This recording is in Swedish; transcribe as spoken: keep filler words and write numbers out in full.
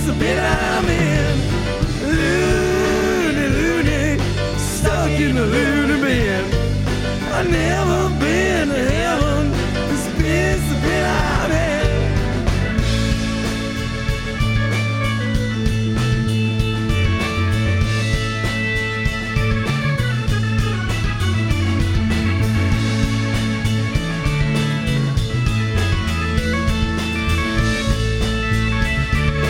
is the bit I'm in. Loony, loony, stuck in the loony bin. I never